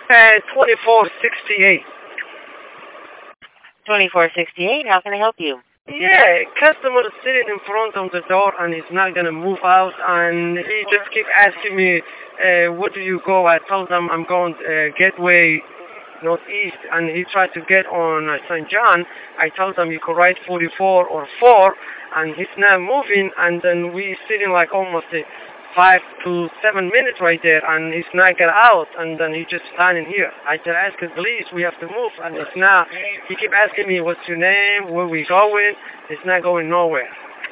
2468. 2468, how can I help you? Yeah, customer is sitting in front of the door and he's not gonna move out, and he just keep asking me, where do you go? I told him I'm going Gateway Northeast, and he tried to get on St. John. I told him you could write 44 or 4, and he's not moving, and then we sitting like almost 5 to 7 minutes right there, and he's not get out, and then he just standing here. I said, ask him, please, we have to move, and it's not. He keep asking me, what's your name, where we going? It's not going nowhere.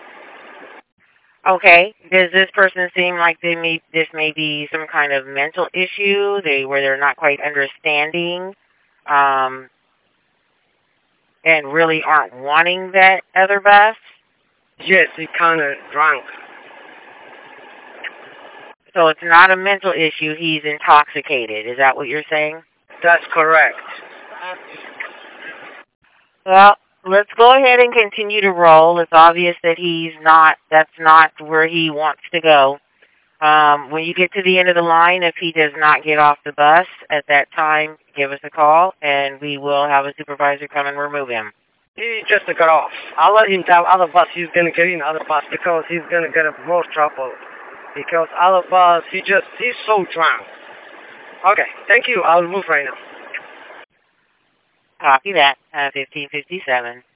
Okay. Does this person seem like this may be some kind of mental issue, where they're not quite understanding, and really aren't wanting that other bus? Yes, he kind of drunk. So it's not a mental issue, he's intoxicated. Is that what you're saying? That's correct. Well, let's go ahead and continue to roll. It's obvious that that's not where he wants to go. When you get to the end of the line, if he does not get off the bus at that time, give us a call, and we will have a supervisor come and remove him. He just got off. I'll let him tell other bus he's going to get in other bus because he's going to get in more trouble. Because other bus, he's so drunk. Okay, thank you. I'll move right now. Copy that. 1557.